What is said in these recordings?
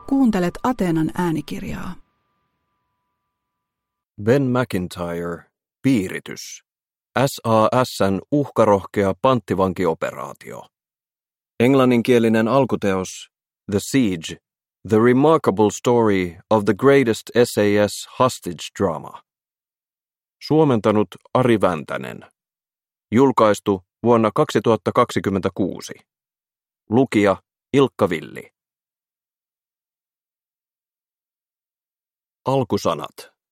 Kuuntelet Ateenan äänikirjaa. Ben McIntyre, Piiritys. SAS:n uhkarohkea panttivankioperaatio. Englanninkielinen alkuteos The Siege, The Remarkable Story of the Greatest SAS Hostage Drama. Suomentanut Ari Väntänen. Julkaistu vuonna 2026. Lukija Ilkka Villi. Alkusanat.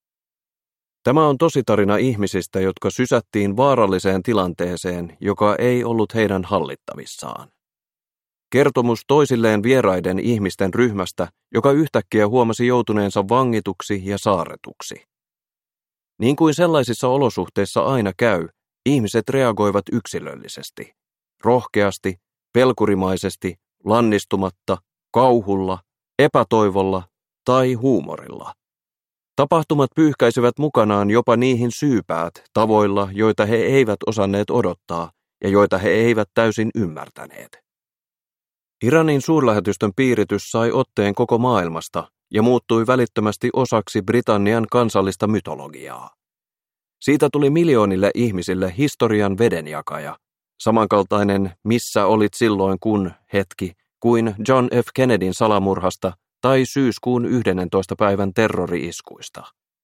Tämä on tositarina ihmisistä, jotka sysättiin vaaralliseen tilanteeseen, joka ei ollut heidän hallittavissaan. Kertomus toisilleen vieraiden ihmisten ryhmästä, joka yhtäkkiä huomasi joutuneensa vangituksi ja saarretuksi. Niin kuin sellaisissa olosuhteissa aina käy, ihmiset reagoivat yksilöllisesti, rohkeasti, pelkurimaisesti, lannistumatta, kauhulla, epätoivolla tai huumorilla. Tapahtumat pyyhkäisivät mukanaan jopa niihin syypäät tavoilla, joita he eivät osanneet odottaa ja joita he eivät täysin ymmärtäneet. Iranin suurlähetystön piiritys sai otteen koko maailmasta ja muuttui välittömästi osaksi Britannian kansallista mytologiaa. Siitä tuli miljoonille ihmisille historian vedenjakaja, samankaltainen missä olit silloin kun hetki kuin John F. Kennedyn salamurhasta tai syyskuun 11. päivän terrori-iskuista.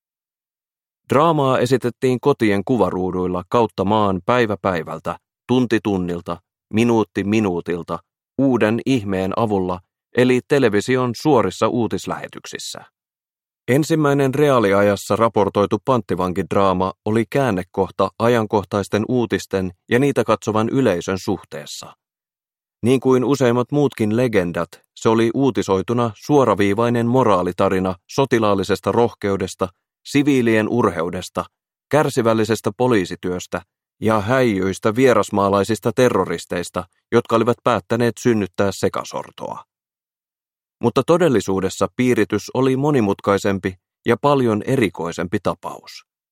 Draamaa esitettiin kotien kuvaruuduilla kautta maan päivä päivältä, tunti tunnilta, minuutti minuutilta, uuden ihmeen avulla, eli television suorissa uutislähetyksissä. Ensimmäinen reaaliajassa raportoitu panttivankidraama oli käännekohta ajankohtaisten uutisten ja niitä katsovan yleisön suhteessa. Niin kuin useimmat muutkin legendat, se oli uutisoituna suoraviivainen moraalitarina sotilaallisesta rohkeudesta, siviilien urheudesta, kärsivällisestä poliisityöstä ja häijyistä vierasmaalaisista terroristeista, jotka olivat päättäneet synnyttää sekasortoa. Mutta todellisuudessa piiritys oli monimutkaisempi ja paljon erikoisempi tapaus.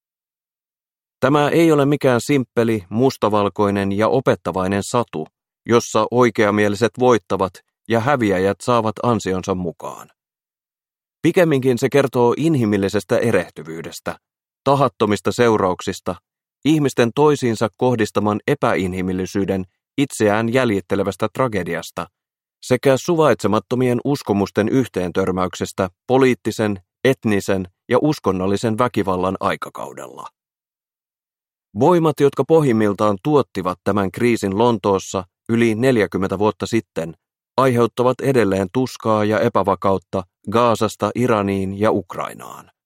Tämä ei ole mikään simppeli, mustavalkoinen ja opettavainen satu, jossa oikeamieliset voittavat ja häviäjät saavat ansionsa mukaan. Pikemminkin se kertoo inhimillisestä erehtyvyydestä, tahattomista seurauksista, ihmisten toisiinsa kohdistaman epäinhimillisyyden itseään jäljittelevästä tragediasta sekä suvaitsemattomien uskomusten yhteentörmäyksestä poliittisen, etnisen ja uskonnollisen väkivallan aikakaudella. Voimat, jotka pohjimmiltaan tuottivat tämän kriisin Lontoossa yli 40 vuotta sitten, aiheuttavat edelleen tuskaa ja epävakautta Gazasta Iraniin ja Ukrainaan.